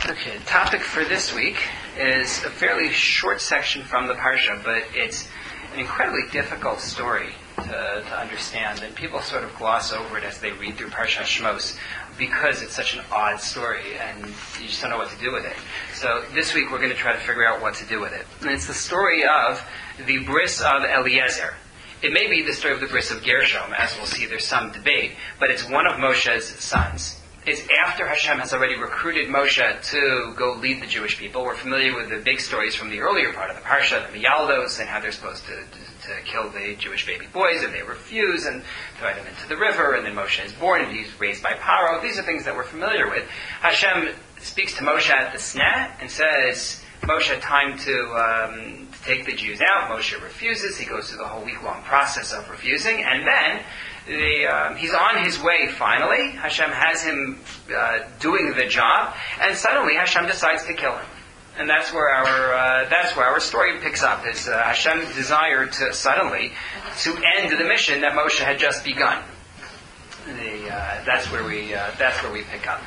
Okay, the topic for this week is a fairly short section from the Parsha, but it's an incredibly difficult story to understand, and people sort of gloss over it as they read through Parshat Shmos because it's such an odd story, and you just don't know what to do with it. So this week we're going to try to figure out what to do with it. And it's the story of the bris of Eliezer. It may be the story of the bris of Gershom, as we'll see. There's some debate, but it's one of Moshe's sons. It's after Hashem has already recruited Moshe to go lead the Jewish people. We're familiar with the big stories from the earlier part of the Parsha, the Miyaldos, and how they're supposed to kill the Jewish baby boys, and they refuse, and throw them into the river, and then Moshe is born, and he's raised by Paro. These are things that we're familiar with. Hashem speaks to Moshe at the Sneh and says, Moshe, time to take the Jews out. Moshe refuses. He goes through the whole week-long process of refusing, and then he's on his way finally. Hashem has him doing the job, and suddenly Hashem decides to kill him. And that's where our story picks up, is Hashem's desire to suddenly to end the mission that Moshe had just begun. That's where we pick up.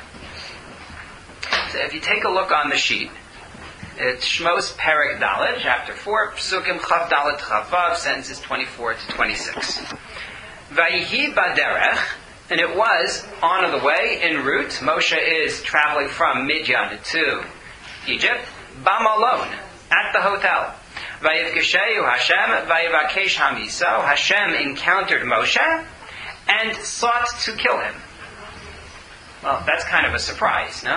So if you take a look on the sheet, it's Shmos Perek Dalet, chapter 4, Psukim Chav Dalet Chav Vav, sentences 24 to 26. Vayihi baderech, and it was on the way, en route. Moshe is traveling from Midian to Egypt, Bamalon, at the hotel. Vayivkeshehu Hashem, vayivakesh hamiso. Hashem encountered Moshe and sought to kill him. Well, that's kind of a surprise, no?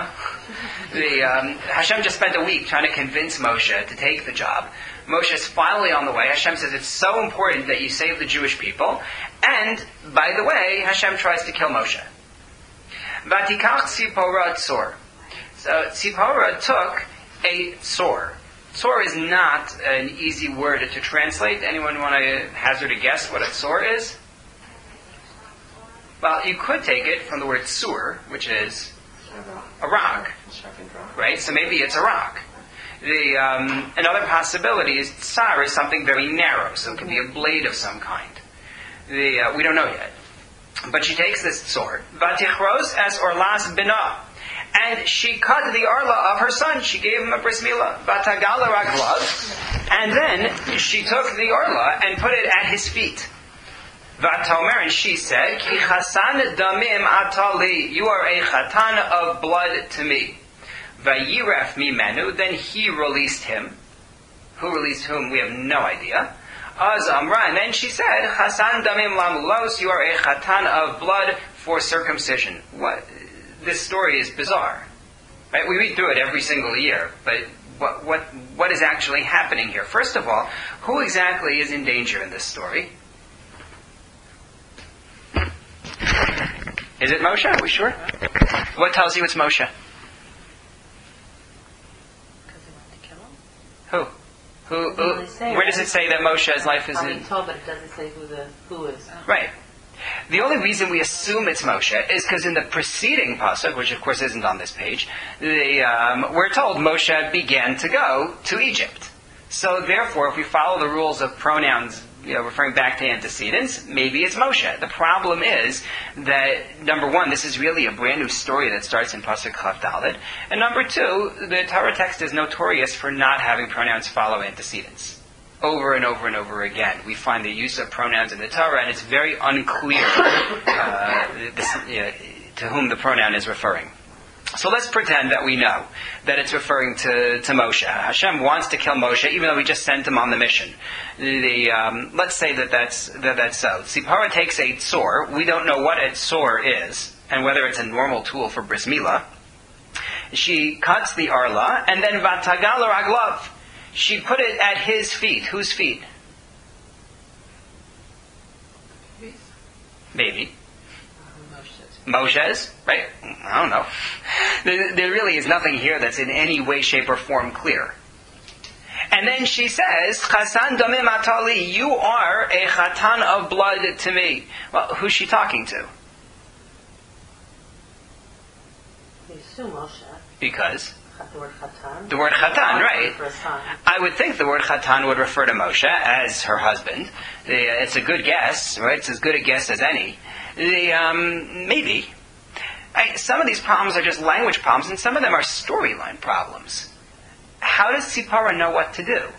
Hashem just spent a week trying to convince Moshe to take the job. Moshe is finally on the way. Hashem says it's so important that you save the Jewish people. And, by the way, Hashem tries to kill Moshe. Vatikach Tzipora Tzor. So Tzipora took a tzor. Tzor is not an easy word to translate. Anyone want to hazard a guess what a tzor is? Well, you could take it from the word tzur, which is a rock. Right? So maybe it's a rock. Another possibility is tsar is something very narrow, so it can be a blade of some kind. We don't know yet. But she takes this tzor. Vatichros es orlas bina. And she cut the arla of her son. She gave him a bris milah. Vatagala raglav. And then she took the arla and put it at his feet. Vatomer, and she said, Ki chasan damim atali. You are a chatan of blood to me. Vayiref mimenu. Then he released him. Who released whom? We have no idea. Az amra. And then she said, Chasan damim lamulos. You are a chatan of blood for circumcision. What? This story is bizarre. Right? We read through it every single year, but what is actually happening here? First of all, who exactly is in danger in this story? Is it Moshe? Are we sure? What tells you it's Moshe? Because he wanted to kill him. Who? Where does it say that Moshe's life is in? Told, but it doesn't say who is. Right. The only reason we assume it's Moshe is because in the preceding pasuk, which of course isn't on this page, we're told Moshe began to go to Egypt. So therefore, if we follow the rules of pronouns, referring back to antecedents, maybe it's Moshe. The problem is that, number one, this is really a brand new story that starts in Pasuk Chav Dalet. And number two, the Torah text is notorious for not having pronouns follow antecedents. Over and over and over again, we find the use of pronouns in the Torah, and it's very unclear to whom the pronoun is referring. So let's pretend that we know that it's referring to Moshe. Hashem wants to kill Moshe, even though we just sent him on the mission. Let's say that's so. Tzipora takes a tzor. We don't know what a tzor is, and whether it's a normal tool for bris milah. She cuts the arla, and then vatagal raglav. She put it at his feet. Whose feet? Maybe. Moshe's, right? I don't know. There really is nothing here that's in any way, shape, or form clear. And then she says, Chasan damim atali, you are a chatan of blood to me. Well, who's she talking to? We assume Moshe. Because? The word chatan. The word chatan, right. I would think the word chatan would refer to Moshe as her husband. It's a good guess, right? It's as good a guess as any. Maybe. Some of these problems are just language problems, and some of them are storyline problems. How does Tzipora know what to do?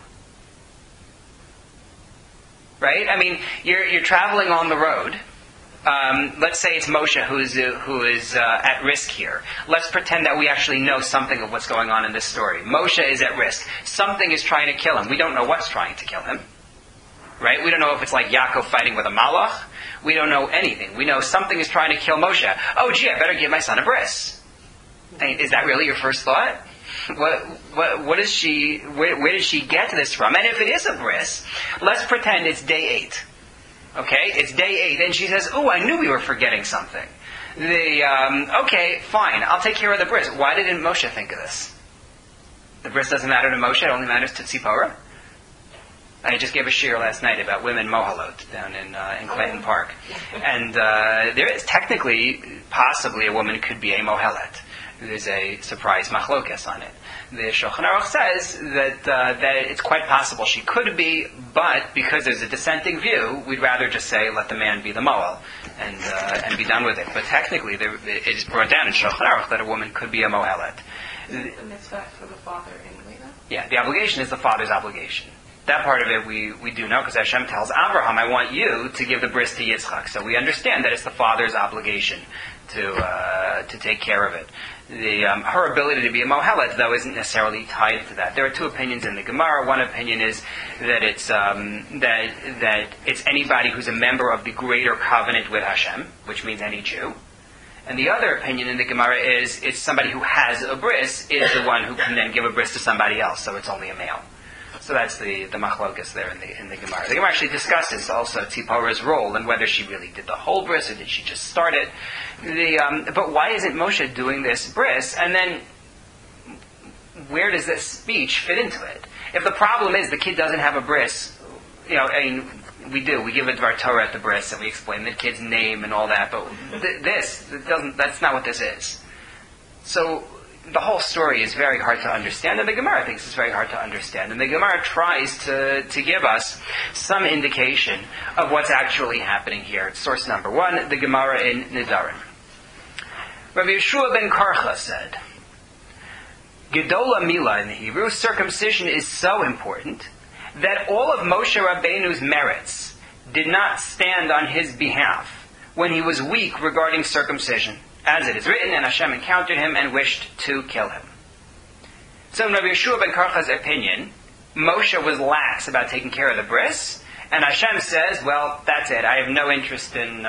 Right? I mean, you're traveling on the road. Let's say it's Moshe who is at risk here. Let's pretend that we actually know something of what's going on in this story. Moshe is at risk. Something is trying to kill him. We don't know what's trying to kill him. Right? We don't know if it's like Yaakov fighting with a malach. We don't know anything. We know something is trying to kill Moshe. Oh, gee, I better give my son a bris. Is that really your first thought? What is she? Where did she get this from? And if it is a bris, let's pretend it's day 8. Okay, it's day 8, and she says, "Oh, I knew we were forgetting something." Okay, fine, I'll take care of the bris. Why didn't Moshe think of this? The bris doesn't matter to Moshe; it only matters to Tzipora. I just gave a shiur last night about women mohalot down in Clinton Park, and there is technically, possibly, a woman could be a mohelet. There's a surprise machlokes on it. The Shulchan Aruch says that it's quite possible she could be, but because there's a dissenting view, we'd rather just say let the man be the moel and be done with it. But technically, it is brought down in Shulchan Aruch that a woman could be a mohelet. Is the mitzvah for the father anyway, though? Yeah, the obligation is the father's obligation. That part of it we do know, because Hashem tells Abraham, I want you to give the bris to Yitzchak. So we understand that it's the father's obligation to take care of it. Her ability to be a mohelet, though, isn't necessarily tied to that. There are two opinions in the Gemara. One opinion is that it's that it's anybody who's a member of the greater covenant with Hashem, which means any Jew. And the other opinion in the Gemara is it's somebody who has a bris is the one who can then give a bris to somebody else, so it's only a male. So that's the machlokas there in the Gemara. The Gemara actually discusses also Tzipora's role and whether she really did the whole bris or did she just start it. But why isn't Moshe doing this bris? And then where does this speech fit into it? If the problem is the kid doesn't have a bris, we do. We give a Dvar Torah at the bris and we explain the kid's name and all that. But that's not what this is. So the whole story is very hard to understand, and the Gemara thinks it's very hard to understand. And the Gemara tries to give us some indication of what's actually happening here. Source number 1, the Gemara in Nidarim. Rabbi Yeshua ben Karcha said, Gedola Mila in the Hebrew, circumcision is so important that all of Moshe Rabbeinu's merits did not stand on his behalf when he was weak regarding circumcision. As it is written, and Hashem encountered him and wished to kill him. So in Rabbi Yeshua ben Karcha's opinion, Moshe was lax about taking care of the bris, and Hashem says, well, that's it. I have no interest in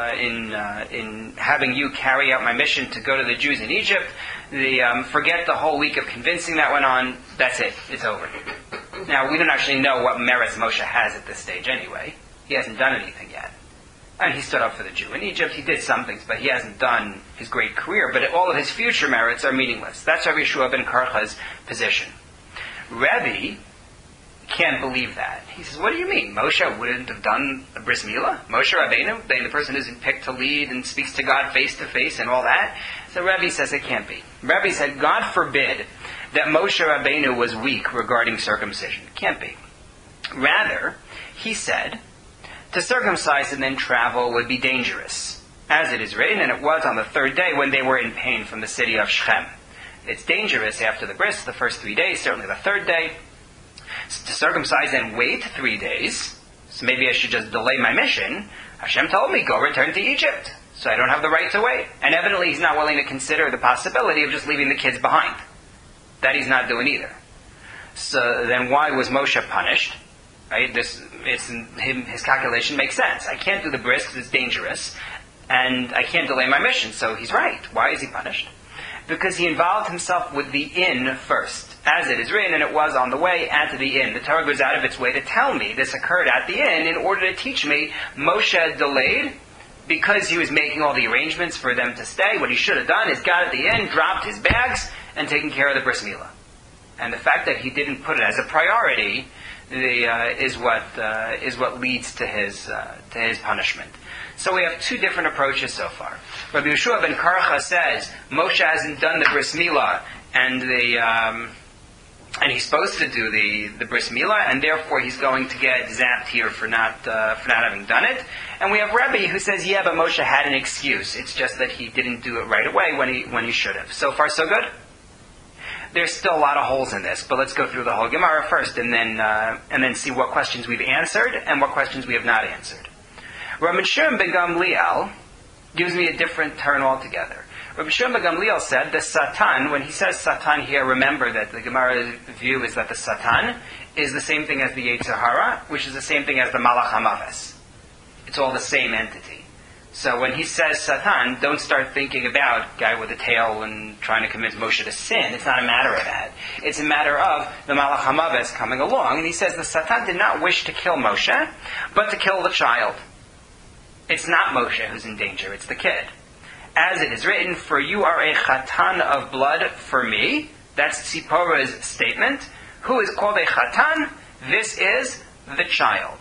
having you carry out my mission to go to the Jews in Egypt. Forget the whole week of convincing that went on. That's it. It's over. Now, we don't actually know what merits Moshe has at this stage anyway. He hasn't done anything yet. And he stood up for the Jew in Egypt. He did some things, but he hasn't done his great career. But all of his future merits are meaningless. That's Rabbi Yeshua ben Karcha's position. Rebbe can't believe that. He says, what do you mean? Moshe wouldn't have done a bris milah? Moshe Rabbeinu, being the person who's picked to lead and speaks to God face to face and all that? So Rebbe says it can't be. Rebbe said, God forbid that Moshe Rabbeinu was weak regarding circumcision. It can't be. Rather, he said, to circumcise and then travel would be dangerous. As it is written, and it was on the 3rd day when they were in pain from the city of Shechem. It's dangerous after the bris, the first 3 days, certainly the 3rd day. To circumcise and wait 3 days, so maybe I should just delay my mission. Hashem told me, go return to Egypt, so I don't have the right to wait. And evidently he's not willing to consider the possibility of just leaving the kids behind. That he's not doing either. So then why was Moshe punished? Right? His calculation makes sense. I can't do the bris because it's dangerous, and I can't delay my mission. So he's right. Why is he punished? Because he involved himself with the inn first. As it is written, and it was on the way at the inn. The Torah goes out of its way to tell me this occurred at the inn in order to teach me Moshe delayed because he was making all the arrangements for them to stay. What he should have done is got at the inn, dropped his bags, and taken care of the bris milah. And the fact that he didn't put it as a priority is what leads to his punishment. So we have 2 different approaches so far. Rabbi Yeshua ben Karcha says Moshe hasn't done the bris milah, and and he's supposed to do the bris milah, and therefore he's going to get zapped here for not having done it. And we have Rebbe who says, yeah, but Moshe had an excuse. It's just that he didn't do it right away when he should have. So far, so good. There's still a lot of holes in this, but let's go through the whole Gemara first, and then see what questions we've answered and what questions we have not answered. Rabbi Shimon ben Gamliel gives me a different turn altogether. Rabbi Shimon ben Gamliel said the Satan, when he says Satan here, remember that the Gemara's view is that the Satan is the same thing as the Yetzer Hara, which is the same thing as the Malach HaMaves. It's all the same entity. So when he says Satan, don't start thinking about guy with a tail and trying to convince Moshe to sin. It's not a matter of that. It's a matter of the Malach HaMaves coming along, and he says the Satan did not wish to kill Moshe, but to kill the child. It's not Moshe who's in danger, it's the kid. As it is written, for you are a chatan of blood for me. That's Tzipporah's statement. Who is called a chatan? This is the child.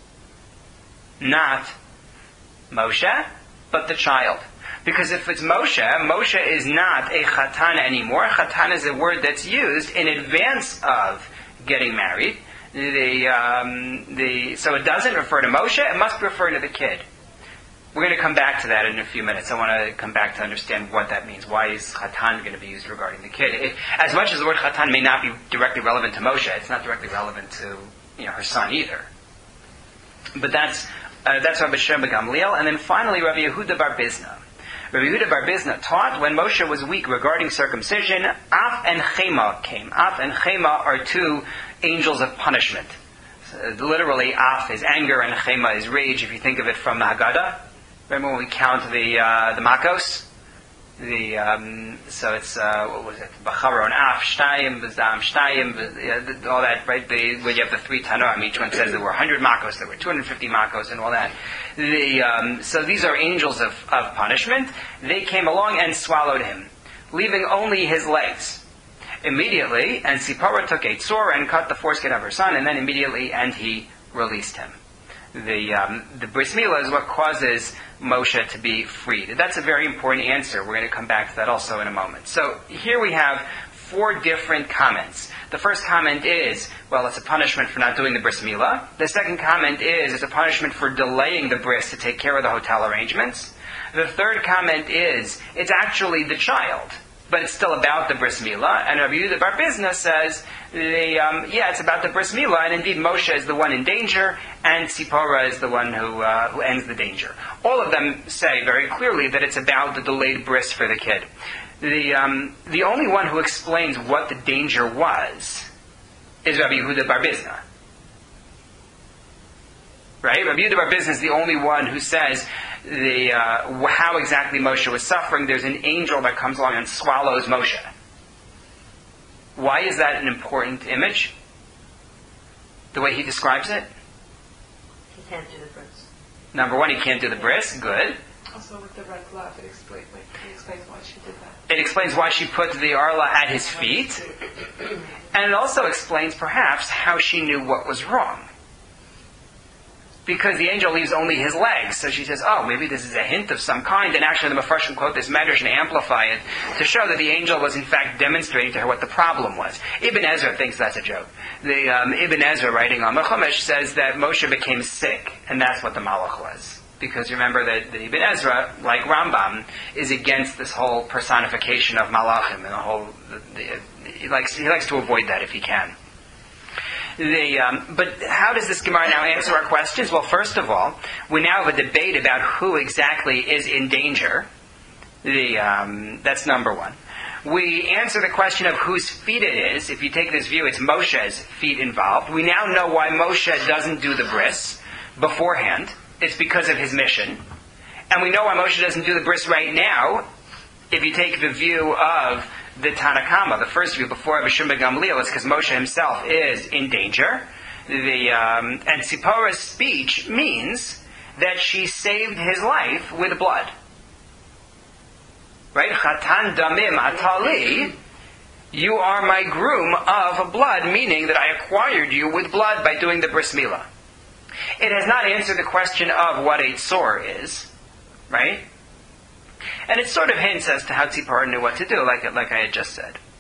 Not Moshe, but the child. Because if it's Moshe, Moshe is not a chatan anymore. Chatan is a word that's used in advance of getting married. So it doesn't refer to Moshe, it must refer to the kid. We're going to come back to that in a few minutes. I want to come back to understand what that means. Why is chatan going to be used regarding the kid? As much as the word chatan may not be directly relevant to Moshe, it's not directly relevant to her son either. But that's Rabbi Shimon ben Gamliel. And then finally, Rabbi Yehuda bar Bizna. Rabbi Yehuda bar Bizna taught when Moshe was weak regarding circumcision, Af and Chema came. Af and Chema are two angels of punishment. So, literally, Af is anger and Chema is rage, if you think of it from the Haggadah. Remember when we count the Makos? So it's, what was it? Bacharon Af, Shtayim, V'zam, Shtayim, all that, right? When you have the three Tanoim, each one says there were 100 Makos, there were 250 Makos, and all that. So these are angels of punishment. They came along and swallowed him, leaving only his legs. Immediately, and Sipporah took a tzor and cut the foreskin of her son, and then immediately, and he released him. The bris milah is what causes Moshe to be freed. That's a very important answer. We're going to come back to that also in a moment. So here we have 4 different comments. The first comment is, well, it's a punishment for not doing the bris milah. The second comment is, it's a punishment for delaying the bris to take care of the hotel arrangements. The third comment is, it's actually the child, but it's still about the bris milah. And Rabbi Yehuda bar Bizna says, it's about the bris milah, and indeed Moshe is the one in danger, and Tzipporah is the one who ends the danger. All of them say very clearly that it's about the delayed bris for the kid. The only one who explains what the danger was is Rabbi Yehuda bar Bizna. Right? Rabbi Yehuda bar Bizna is the only one who says how exactly Moshe was suffering. There's an angel that comes along and swallows Moshe. Why is that an important image? The way he describes it? He can't do the bris. Number one, he can't do the bris. Good. Also with the red glove, it explains why she did that. It explains why she put the arla at his feet. And it also explains, perhaps, how she knew what was wrong. Because the angel leaves only his legs. So she says, maybe this is a hint of some kind. And actually the Mefarshim quote this medrash and amplify it to show that the angel was in fact demonstrating to her what the problem was. Ibn Ezra thinks that's a joke. Ibn Ezra, writing on the Chumash, says that Moshe became sick, and that's what the malach was. Because remember that Ibn Ezra, like Rambam, is against this whole personification of malachim, and he likes to avoid that if he can. But how does this Gemara now answer our questions? Well, first of all, we now have a debate about who exactly is in danger. That's number one. We answer the question of whose feet it is. If you take this view, it's Moshe's feet involved. We now know why Moshe doesn't do the bris beforehand. It's because of his mission. And we know why Moshe doesn't do the bris right now. If you take the view of the Tanakama, the first view before Rabbi Shimon ben Gamliel, is because Moshe himself is in danger. And Tzipporah's speech means that she saved his life with blood. Right? Chatan damim atali, you are my groom of blood, meaning that I acquired you with blood by doing the bris milah. It has not answered the question of what a tzor is, right? And it sort of hints as to how Tzipporah knew what to do, like I had just said.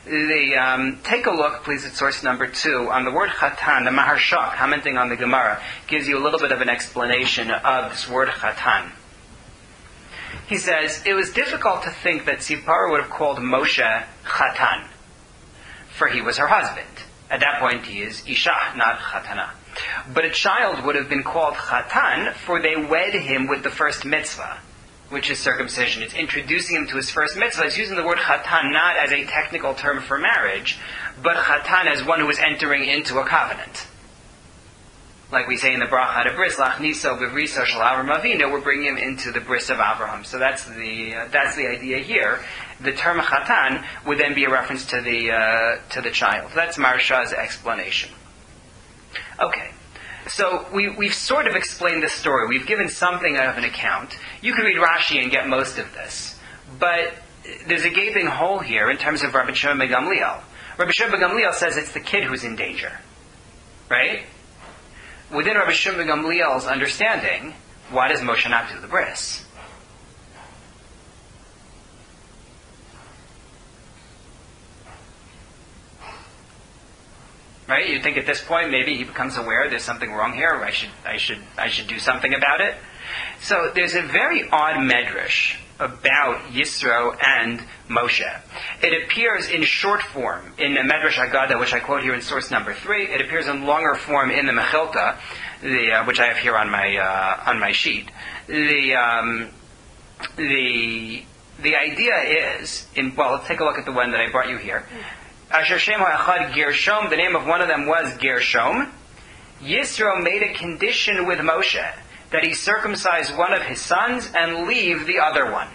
Take a look, please, at source number 2 on the word chatan. The Maharsha, commenting on the Gemara, gives you a little bit of an explanation of this word chatan. He says, it was difficult to think that Tzipora would have called Moshe chatan, for he was her husband. At that point, he is Isha, not Chatana. But a child would have been called Chatan, for they wed him with the first mitzvah, which is circumcision. It's introducing him to his first mitzvah. It's using the word Chatan not as a technical term for marriage, but Chatan as one who is entering into a covenant. Like we say in the Bracha to Bris, Lachniso B'Vriso Shel Avram Avinu, we're bringing him into the Bris of Avraham. So that's the idea here. The term Chatan would then be a reference to the child. That's Maharsha's explanation. Okay, so we've sort of explained the story. We've given something of an account. You could read Rashi and get most of this, but there's a gaping hole here in terms of Rabbi Shimon ben Gamliel. Rabbi Shimon ben Gamliel says it's the kid who's in danger, right? Within Rabbi Shimon ben Gamliel's understanding, why does Moshe not do the bris? Right? You'd think at this point maybe he becomes aware there's something wrong here, or I should do something about it. So there's a very odd medrash about Yisro and Moshe. It appears in short form in the Medrash Haggadah, which I quote here in source number 3. It appears in longer form in the Mechilta, which I have here on my sheet. The idea is, let's take a look at the one that I brought you here. Asher Shemo Echad Gershom, the name of one of them was Gershom. Yisro made a condition with Moshe that he circumcise one of his sons and leave the other one.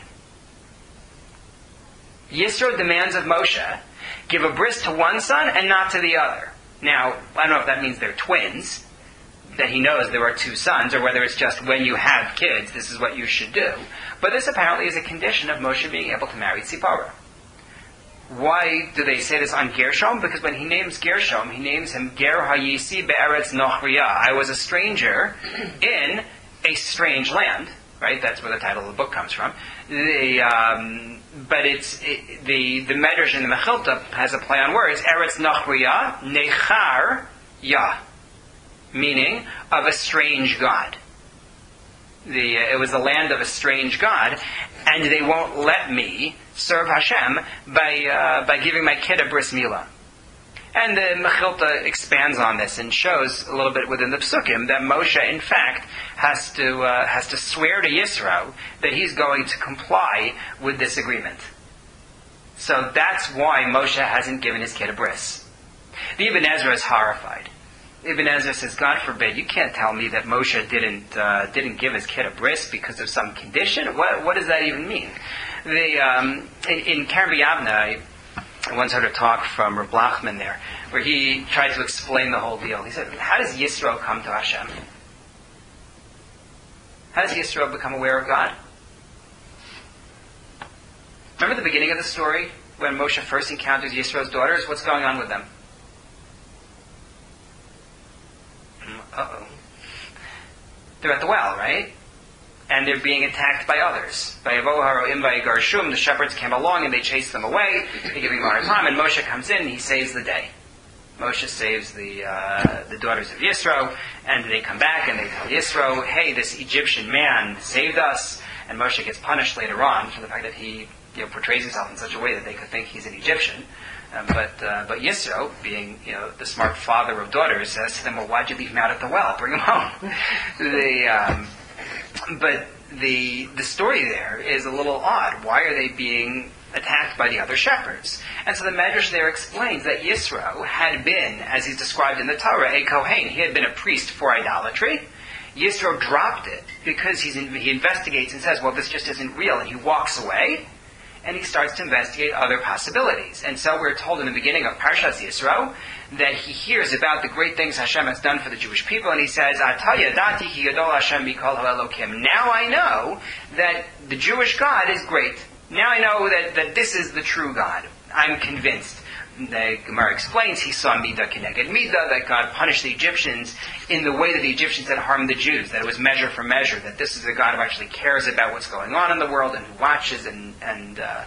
Yisro demands of Moshe, give a bris to one son and not to the other. Now, I don't know if that means they're twins, that he knows there are two sons, or whether it's just when you have kids, this is what you should do. But this apparently is a condition of Moshe being able to marry Tzipora. Why do they say this on Gershom? Because when he names Gershom, he names him Ger Hayisi Be'eretz Nochriya. I was a stranger in a strange land. Right? That's where the title of the book comes from. But the Medrash in the Mechilta has a play on words. Eretz Nochriya, Nechar Ya, meaning of a strange god. It was the land of a strange god, and they won't let me serve Hashem by giving my kid a bris milah. And the Mechilta expands on this and shows a little bit within the Psukim that Moshe, in fact, has to swear to Yisro that he's going to comply with this agreement. So that's why Moshe hasn't given his kid a bris. The Ibn Ezra is horrified. Ibn Ezra says, God forbid, you can't tell me that Moshe didn't give his kid a bris because of some condition. What does that even mean? In Karen B'Yavna, I once heard a talk from Reb Lachman there, where he tried to explain the whole deal. He said, how does Yisro come to Hashem? How does Yisro become aware of God? Remember the beginning of the story, when Moshe first encounters Yisro's daughters? What's going on with them? Uh-oh. They're at the well, right? And they're being attacked by others. By Avoharo Imbai Garshum, the shepherds came along and they chased them away. They give him a hard time, and Moshe comes in and he saves the day. Moshe saves the daughters of Yisro, and they come back and they tell Yisro, hey, this Egyptian man saved us, and Moshe gets punished later on for the fact that he portrays himself in such a way that they could think he's an Egyptian. But Yisro, being the smart father of daughters, says to them, well, why'd you leave him out at the well? Bring him home. But the story there is a little odd. Why are they being attacked by the other shepherds? And so the Medrash there explains that Yisro had been, as he's described in the Torah, a Kohen. He had been a priest for idolatry. Yisro dropped it because he investigates and says, well, this just isn't real, and he walks away. And he starts to investigate other possibilities. And so we're told in the beginning of Parshas Yisro that he hears about the great things Hashem has done for the Jewish people, and he says, Ata yadati ki gadol Hashem mikol ha'elokim. Now I know that the Jewish God is great. Now I know that this is the true God. I'm convinced. The Gemara explains he saw Midah Keneged Midah, that God punished the Egyptians in the way that the Egyptians had harmed the Jews, that it was measure for measure, that this is a God who actually cares about what's going on in the world and who watches and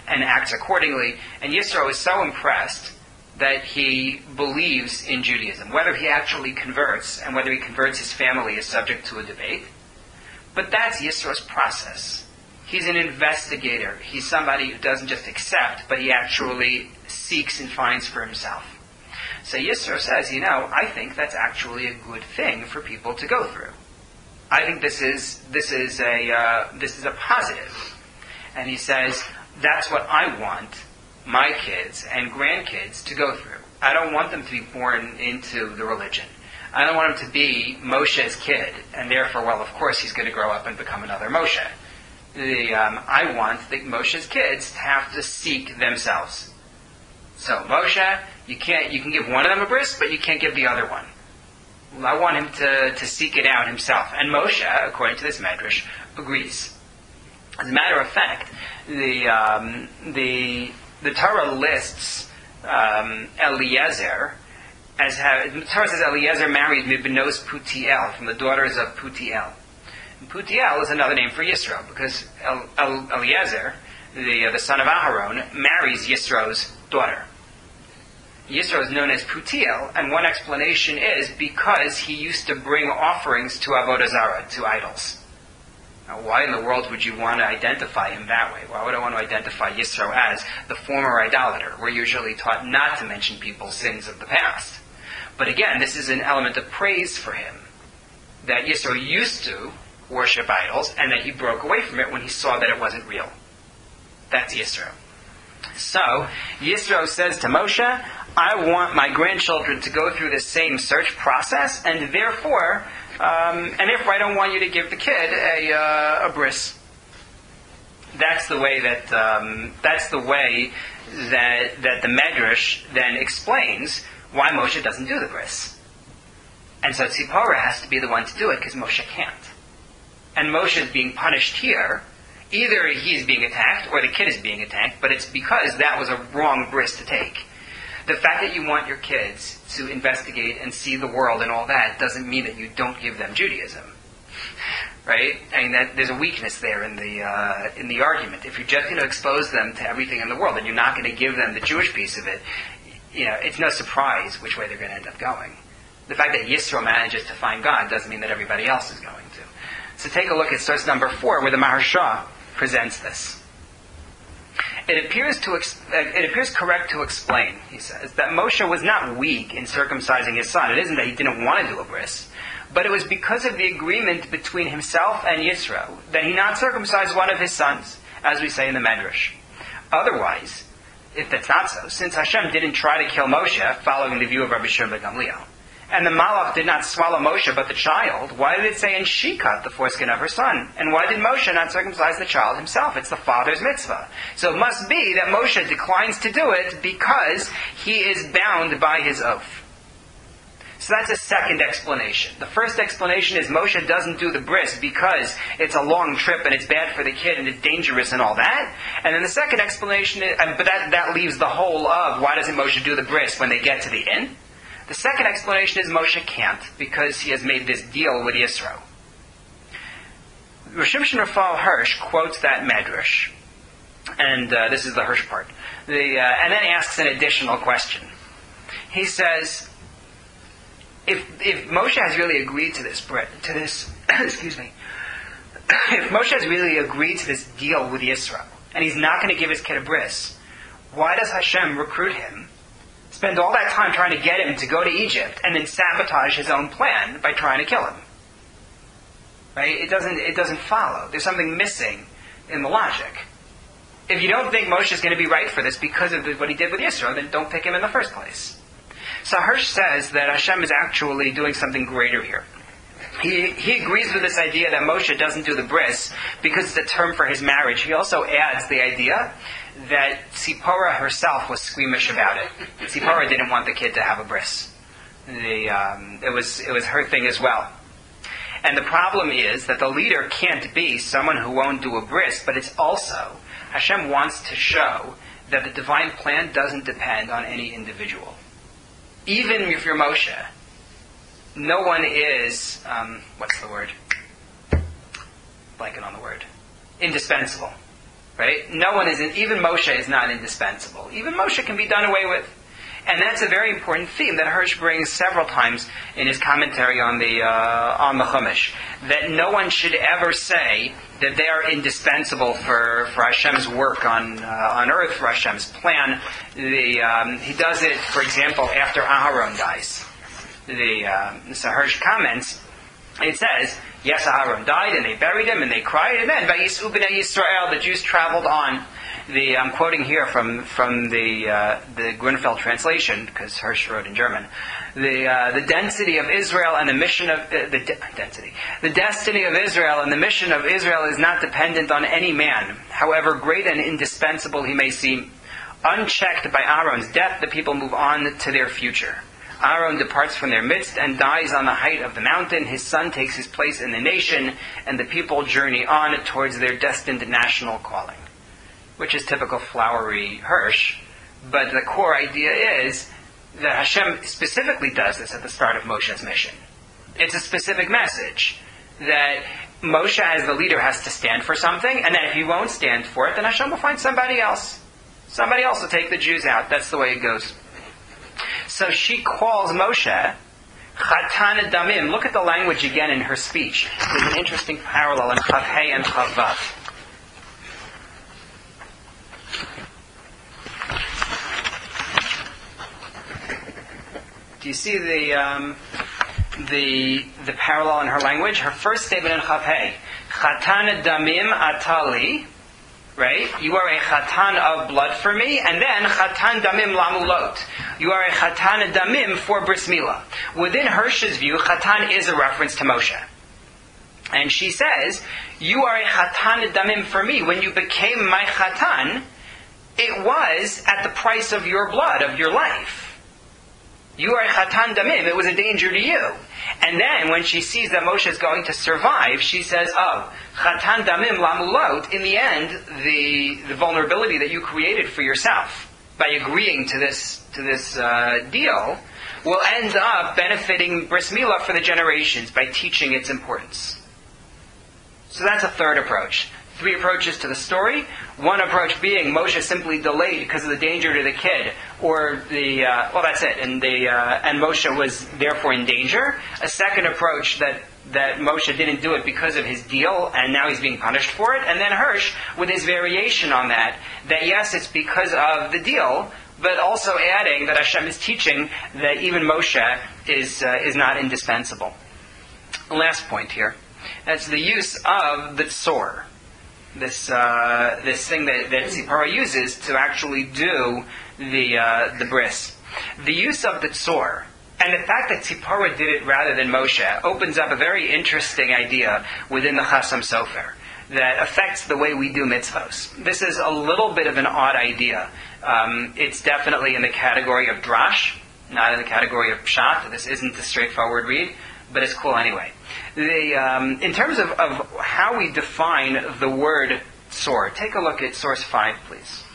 and acts accordingly. And Yisro is so impressed that he believes in Judaism. Whether he actually converts and whether he converts his family is subject to a debate. But that's Yisro's process. He's an investigator. He's somebody who doesn't just accept, but he actually seeks and finds for himself. So Yisro says, I think that's actually a good thing for people to go through. I think this is a positive. And he says, that's what I want my kids and grandkids to go through. I don't want them to be born into the religion. I don't want him to be Moshe's kid, and therefore, well, of course, he's going to grow up and become another Moshe. I want Moshe's kids to have to seek themselves. So Moshe, you can give one of them a bris, but you can't give the other one. I want him to seek it out himself. And Moshe, according to this medrash, agrees. As a matter of fact, the Torah lists Eliezer the Torah says Eliezer married Mibenos Putiel, from the daughters of Putiel. And Putiel is another name for Yisro, because Eliezer, the son of Aharon, marries Yisro's daughter. Yisro is known as Putiel, and one explanation is because he used to bring offerings to Avodah Zarah, to idols. Now, why in the world would you want to identify him that way? Why would I want to identify Yisro as the former idolater? We're usually taught not to mention people's sins of the past. But again, this is an element of praise for him, that Yisro used to worship idols, and that he broke away from it when he saw that it wasn't real. That's Yisro. So, Yisro says to Moshe, I want my grandchildren to go through this same search process, and therefore I don't want you to give the kid a bris. That's the way that the Medrash then explains why Moshe doesn't do the bris. And so Tzipora has to be the one to do it because Moshe can't. And Moshe is being punished here. Either he's being attacked or the kid is being attacked, but it's because that was a wrong bris to take. The fact that you want your kids to investigate and see the world and all that doesn't mean that you don't give them Judaism, right? I mean, there's a weakness there in the argument. If you're just going to expose them to everything in the world and you're not going to give them the Jewish piece of it, it's no surprise which way they're going to end up going. The fact that Yisro manages to find God doesn't mean that everybody else is going to. So take a look at source number 4, where the Maharsha presents this. It appears correct to explain, he says, that Moshe was not weak in circumcising his son. It isn't that he didn't want to do a bris, but it was because of the agreement between himself and Yisro that he not circumcise one of his sons, as we say in the Medrash. Otherwise, if that's not so, since Hashem didn't try to kill Moshe, following the view of Rabbi Shimon ben Gamliel, and the Malach did not swallow Moshe but the child, why did it say, and she cut the foreskin of her son? And why did Moshe not circumcise the child himself? It's the father's mitzvah. So it must be that Moshe declines to do it because he is bound by his oath. So that's a second explanation. The first explanation is Moshe doesn't do the bris because it's a long trip and it's bad for the kid and it's dangerous and all that. And then the second explanation is, but that leaves the whole of why doesn't Moshe do the bris when they get to the inn? The second explanation is Moshe can't because he has made this deal with Yisro. Rosh Hashanah Raphael Hirsch quotes that Medrash, and this is the Hirsch part, and then asks an additional question. He says, if Moshe has really agreed to this, excuse me, if Moshe has really agreed to this deal with Yisro, and he's not going to give his kid a bris, why does Hashem recruit him, spend all that time trying to get him to go to Egypt, and then sabotage his own plan by trying to kill him? Right? It doesn't follow. There's something missing in the logic. If you don't think Moshe is going to be right for this because of what he did with Yisro, then don't pick him in the first place. So Hirsch says that Hashem is actually doing something greater here. He agrees with this idea that Moshe doesn't do the bris because it's a term for his marriage. He also adds the idea that Tzipora herself was squeamish about it. Tzipora didn't want the kid to have a bris. It was her thing as well. And the problem is that the leader can't be someone who won't do a bris, but it's also, Hashem wants to show that the divine plan doesn't depend on any individual. Even if you're Moshe, no one is, what's the word? Blanking on the word. Indispensable. Right? No one is, even Moshe is not indispensable. Even Moshe can be done away with. And that's a very important theme that Hirsch brings several times in his commentary on the Chumash. That no one should ever say that they are indispensable for Hashem's work on earth, for Hashem's plan. He does it, for example, after Aharon dies. So Hirsch comments, it says, yes, Aharon died, and they buried him, and they cried, and then, Vayis'u b'nei Yisrael, the Jews traveled on. I'm quoting here from the Grunfeld translation, because Hirsch wrote in German. The density of Israel and the mission of the destiny of Israel and the mission of Israel is not dependent on any man, however great and indispensable he may seem. Unchecked by Aaron's death, the people move on to their future. Aaron departs from their midst and dies on the height of the mountain. His son takes his place in the nation, and the people journey on towards their destined national calling. Which is typical flowery Hirsch, but the core idea is that Hashem specifically does this at the start of Moshe's mission. It's a specific message that Moshe as the leader has to stand for something, and then if he won't stand for it, then Hashem will find somebody else. Somebody else will take the Jews out. That's the way it goes. So she calls Moshe Chatan Damim. Look at the language again in her speech. There's an interesting parallel in Chav Hey and Chav Vav. Do you see the parallel in her language? Her first statement in Chav Hey, Chatan Damim Atali, right? You are a Chatan of blood for me, and then Chatan Damim Lamulot. You are a Chatan Damim for Bris Milah. Within Hirsch's view, Chatan is a reference to Moshe. And she says, you are a Chatan Damim for me. When you became my Chatan, it was at the price of your blood, of your life. You are a Chatan Damim. It was a danger to you. And then when she sees that Moshe is going to survive, she says, oh, Chatan Damim Lamulot, in the end, the vulnerability that you created for yourself by agreeing to this deal will end up benefiting Bris Milah for the generations by teaching its importance. So that's a third approach. 3 approaches to the story. One approach being Moshe simply delayed because of the danger to the kid, or that's it, and Moshe was therefore in danger. A second approach that Moshe didn't do it because of his deal, and now he's being punished for it. And then Hirsch with his variation on that yes, it's because of the deal, but also adding that Hashem is teaching that even Moshe is not indispensable. Last point here. That's the use of the tzor. This thing that Tzipora uses to actually do the bris. The use of the tzor, and the fact that Tzipora did it rather than Moshe, opens up a very interesting idea within the Chasam Sofer that affects the way we do mitzvos. This is a little bit of an odd idea. It's definitely in the category of drash, not in the category of pshat. This isn't a straightforward read, but it's cool anyway. In terms of how we define the word tzor, take a look at source 5, please.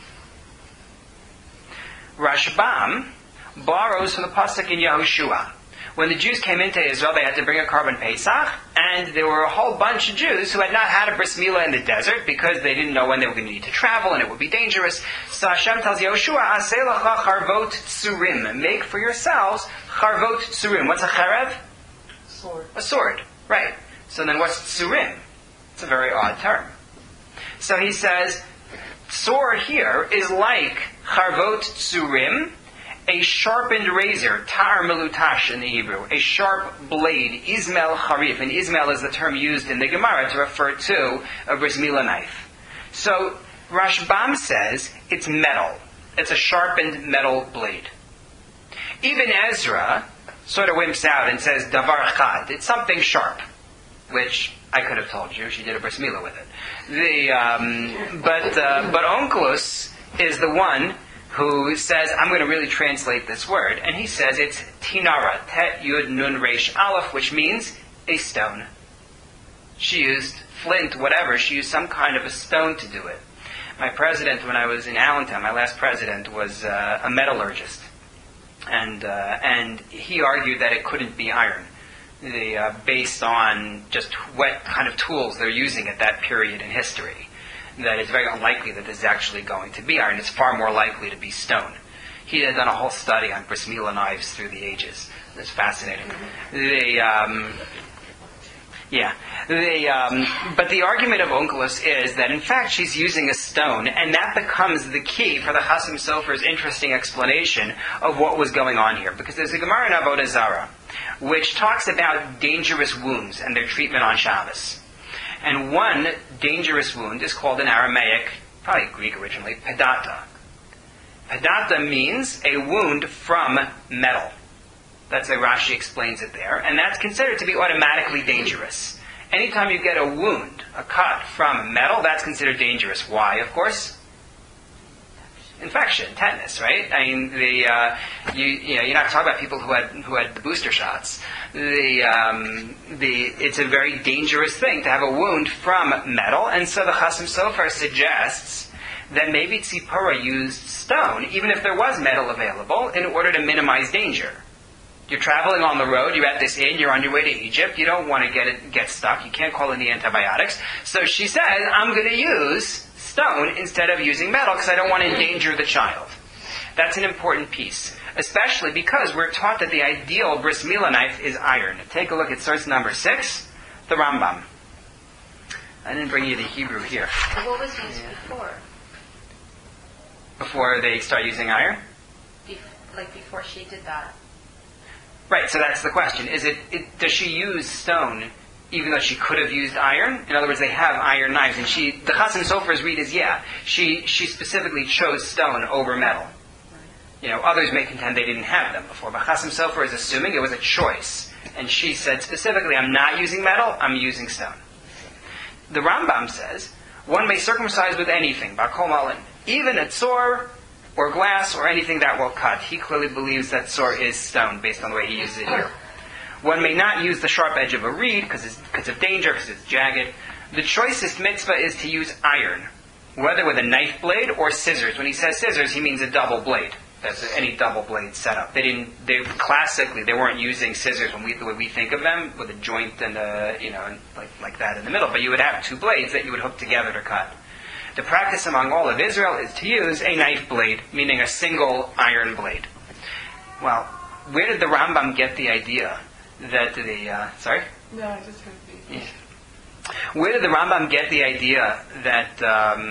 Rashbam borrows from the pasuk in Yehoshua. When the Jews came into Israel, they had to bring a korban Pesach, and there were a whole bunch of Jews who had not had a bris milah in the desert because they didn't know when they were going to need to travel and it would be dangerous. So Hashem tells Yehoshua, Aseh lacha charvot tzurim. Make for yourselves charvot tzurim. What's a charev? Sword. A sword. Right. So then what's tzurim? It's a very odd term. So he says, tzor here is like charvot tzurim, a sharpened razor, tar melutash in the Hebrew, a sharp blade, izmel harif, and izmel is the term used in the Gemara to refer to a bris milah knife. So Rashbam says it's metal. It's a sharpened metal blade. Even Ezra sort of wimps out and says davar chad. It's something sharp, which I could have told you. She did a bris milah with it. But Onkelos is the one who says, I'm going to really translate this word. And he says it's tinara, tet yud nun resh aleph, which means a stone. She used flint, whatever. She used some kind of a stone to do it. My president, when I was in Allentown, my last president, was a metallurgist. And he argued that it couldn't be iron, based on just what kind of tools they're using at that period in history. that it's very unlikely that this is actually going to be iron. It's far more likely to be stone. He had done a whole study on bris milah knives through the ages. It's fascinating. But the argument of Onkelos is that in fact she's using a stone, and that becomes the key for the Chassam Sofer's interesting explanation of what was going on here. Because there's a Gemara in Avodah Zarah which talks about dangerous wounds and their treatment on Shabbos. And one dangerous wound is called in Aramaic, probably Greek originally, pedata. Pedata means a wound from metal. That's how Rashi explains it there. And that's considered to be automatically dangerous. Anytime you get a wound, a cut from metal, that's considered dangerous. Why, of course? Infection, tetanus, right? I mean, you're not talking about people who had the booster shots. It's a very dangerous thing to have a wound from metal, and so the Chassam Sofer suggests that maybe Tzipora used stone, even if there was metal available, in order to minimize danger. You're traveling on the road, you're at this inn, you're on your way to Egypt, you don't want to get stuck, you can't call in the antibiotics. So she says, I'm going to use stone instead of using metal because I don't want to endanger the child. That's an important piece, especially because we're taught that the ideal bris milah knife is iron. Take a look at source number 6, the Rambam. I didn't bring you the Hebrew here. What was used before? Before they start using iron? Before she did that. Right, so that's the question. Does she use stone even though she could have used iron? In other words, they have iron knives, and the Chassam Sofer's read is, she specifically chose stone over metal. Others may contend they didn't have them before, but Chassam Sofer is assuming it was a choice. And she said specifically, I'm not using metal, I'm using stone. The Rambam says, one may circumcise with anything, Bakol Malin, even a tzor, or glass, or anything that will cut. He clearly believes that tzor is stone, based on the way he uses it here. One may not use the sharp edge of a reed, because of danger, because it's jagged. The choicest mitzvah is to use iron, whether with a knife blade or scissors. When he says scissors, he means a double blade. That's any double blade setup. Classically, they weren't using scissors the way we think of them, with a joint and like that in the middle. But you would have two blades that you would hook together to cut. The practice among all of Israel is to use a knife blade, meaning a single iron blade. Well, where did the Rambam get the idea that sorry? No, I just heard the... Yeah. Where did the Rambam get the idea that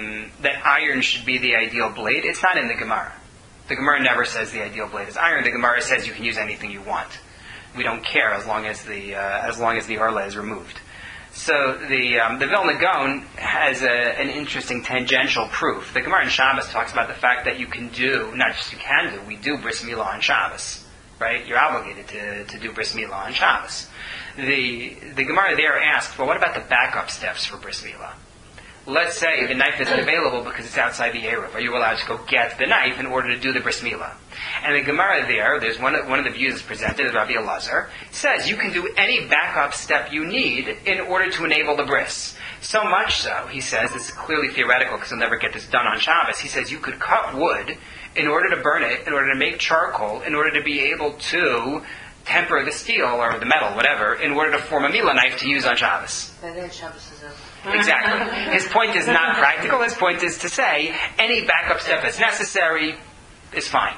iron should be the ideal blade? It's not in the Gemara. The Gemara never says the ideal blade is iron. The Gemara says you can use anything you want. We don't care as long as the orla is removed. So the Vilna Gaon has an interesting tangential proof. The Gemara in Shabbos talks about the fact that you can do, not just you can do, we do bris milah on Shabbos, right? You're obligated to do bris milah on Shabbos. The Gemara there asks, well, what about the backup steps for bris milah? Let's say the knife isn't available because it's outside the Eruv. Are you allowed to go get the knife in order to do the bris milah? And the Gemara there's one of the views presented as Rabbi Elazar, says you can do any backup step you need in order to enable the bris. So much so, he says, this is clearly theoretical because you'll never get this done on Shabbos, he says you could cut wood in order to burn it, in order to make charcoal, in order to be able to temper the steel or the metal, whatever, in order to form a milah knife to use on Shabbos. And then Shabbos is over. Exactly. His point is not practical. His point is to say any backup step that's necessary is fine.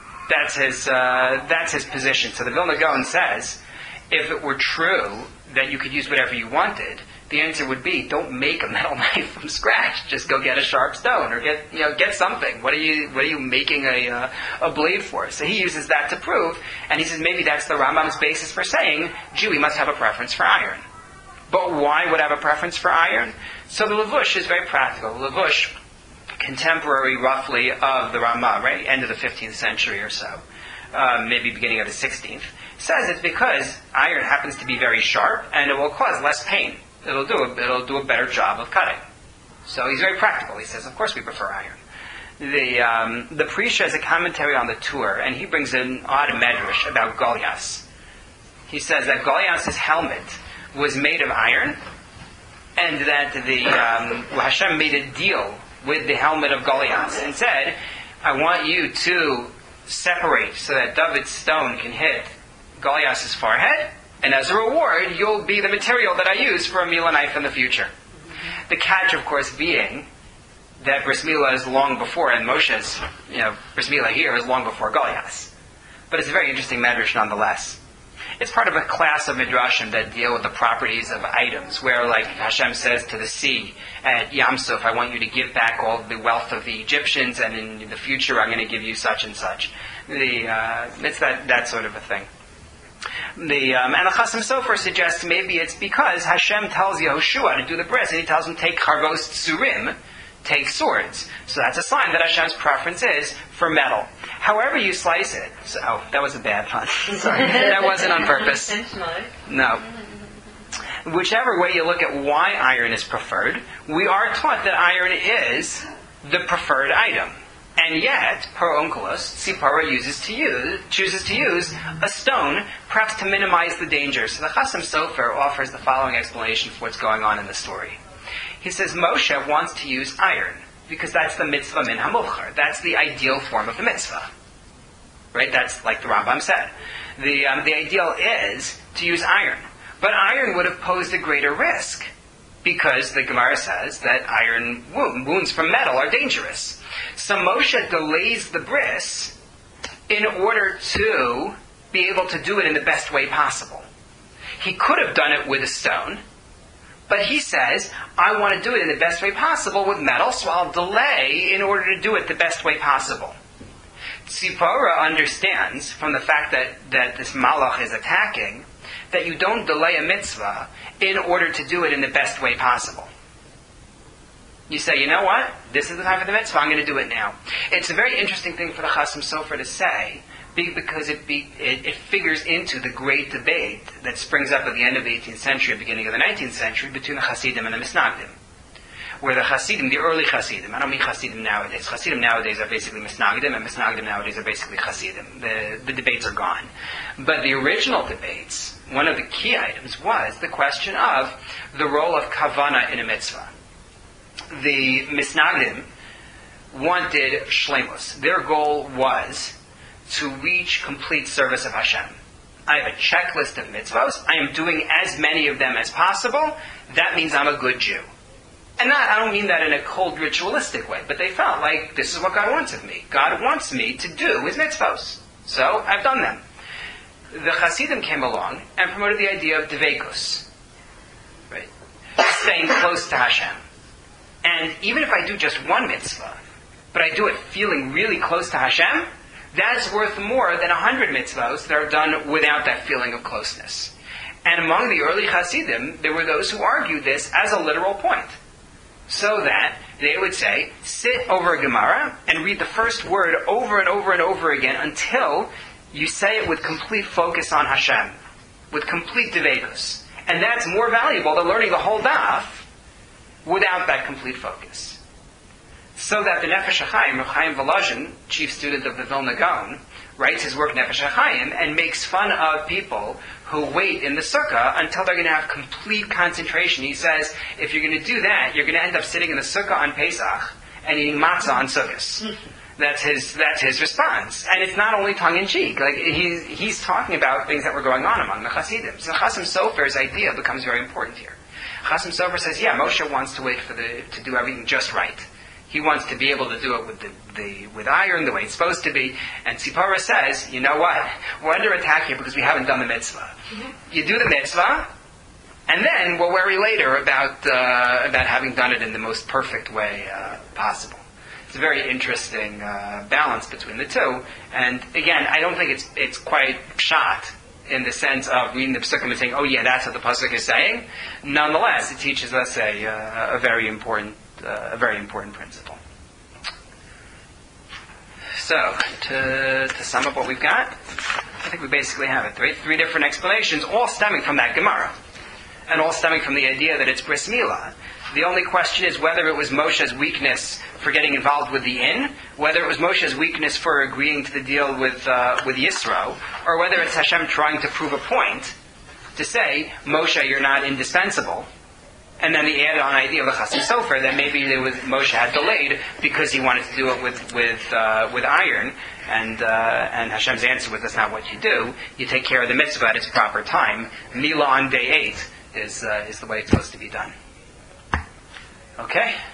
That's his position. So the Vilna Gaon says, if it were true that you could use whatever you wanted, the answer would be, don't make a metal knife from scratch. Just go get a sharp stone or get something. What are you making a blade for? So he uses that to prove, and he says maybe that's the Rambam's basis for saying Jew must have a preference for iron. But why would I have a preference for iron? So the Levush is very practical. The Levush, contemporary roughly of the Ramah, right, end of the 15th century or so, maybe beginning of the 16th, says it's because iron happens to be very sharp and it will cause less pain. It'll do a better job of cutting. So he's very practical. He says, of course we prefer iron. The Prisha is a commentary on the Tur, and he brings an odd medrash about Goliath. He says that Goliath's helmet was made of iron, and that Hashem made a deal with the helmet of Goliath and said, I want you to separate so that David's stone can hit Goliath's forehead, and as a reward, you'll be the material that I use for a milah knife in the future. The catch, of course, being that Bris Milah is long before, and Moshe's, Bris Milah here is long before Goliath. But it's a very interesting medrash nonetheless. It's part of a class of midrashim that deal with the properties of items, where, like Hashem says to the sea at Yam Suf, I want you to give back all the wealth of the Egyptians, and in the future I'm going to give you such and such. It's that sort of a thing. And the Chasam Sofer suggests maybe it's because Hashem tells Yehoshua to do the bris, and he tells him, take Harvos Tsurim, take swords. So that's a sign that Hashem's preference is for metal. However you slice it. That was a bad pun. Sorry. That wasn't on purpose. No. Whichever way you look at why iron is preferred, we are taught that iron is the preferred item. And yet, per Onkelos, Tzipora chooses to use a stone, perhaps to minimize the danger. So the Chasam Sofer offers the following explanation for what's going on in the story. He says Moshe wants to use iron, because that's the mitzvah min hamulchar. That's the ideal form of the mitzvah. Right? That's like the Rambam said. The ideal is to use iron. But iron would have posed a greater risk, because the Gemara says that iron wounds from metal are dangerous. So Moshe delays the bris in order to be able to do it in the best way possible. He could have done it with a stone, but he says, I want to do it in the best way possible with metal, so I'll delay in order to do it the best way possible. Tzipora understands from the fact that this malach is attacking, that you don't delay a mitzvah in order to do it in the best way possible. You say, you know what? This is the time for the mitzvah, I'm going to do it now. It's a very interesting thing for the Chasam Sofer to say, because it figures into the great debate that springs up at the end of the 18th century, beginning of the 19th century, between the Hasidim and the Misnagdim. Where the Hasidim, the early Hasidim, I don't mean Hasidim nowadays. Hasidim nowadays are basically Misnagdim, and Misnagdim nowadays are basically Hasidim. The debates are gone. But the original debates, one of the key items was the question of the role of Kavana in a mitzvah. The Misnagdim wanted Shleimus. Their goal was to reach complete service of Hashem. I have a checklist of mitzvahs. I am doing as many of them as possible. That means I'm a good Jew. And I don't mean that in a cold ritualistic way, but they felt like this is what God wants of me. God wants me to do his mitzvahs. So I've done them. The Hasidim came along and promoted the idea of devekus. Right? Staying close to Hashem. And even if I do just one mitzvah, but I do it feeling really close to Hashem, that's worth more than 100 mitzvahs that are done without that feeling of closeness. And among the early Hasidim, there were those who argued this as a literal point. So that they would say, sit over a Gemara and read the first word over and over and over again until you say it with complete focus on Hashem, with complete devekus. And that's more valuable than learning the whole daf without that complete focus. So that the Nefesh HaChaim, Rav Chaim Volozhin, chief student of the Vilna Gaon, writes his work Nefesh HaChaim and makes fun of people who wait in the sukkah until they're going to have complete concentration. He says, if you're going to do that, you're going to end up sitting in the sukkah on Pesach and eating matzah on Sukkos. That's his response. And it's not only tongue-in-cheek. Like he's talking about things that were going on among the Hasidim. So Chasam Sofer's idea becomes very important here. Chasam Sofer says, Moshe wants to wait to do everything just right. He wants to be able to do it with iron, the way it's supposed to be. And Tzipora says, you know what? We're under attack here because we haven't done the mitzvah. Mm-hmm. You do the mitzvah, and then we'll worry later about having done it in the most perfect way possible. It's a very interesting balance between the two. And again, I don't think it's quite shot in the sense of reading the Pesukim and saying, oh yeah, that's what the Pasuk is saying. Nonetheless, it teaches us a very important principle. So, to sum up what we've got, I think we basically have it. Three different explanations, all stemming from that Gemara, and all stemming from the idea that it's Bris Milah. The only question is whether it was Moshe's weakness for getting involved with the inn, whether it was Moshe's weakness for agreeing to the deal with Yisro, or whether it's Hashem trying to prove a point to say, Moshe, you're not indispensable. And then the add-on idea of the Chasam Sofer that maybe Moshe had delayed because he wanted to do it with iron, and Hashem's answer was, that's not what you do. You take care of the mitzvah at its proper time. Milah on day 8 is the way it's supposed to be done. Okay?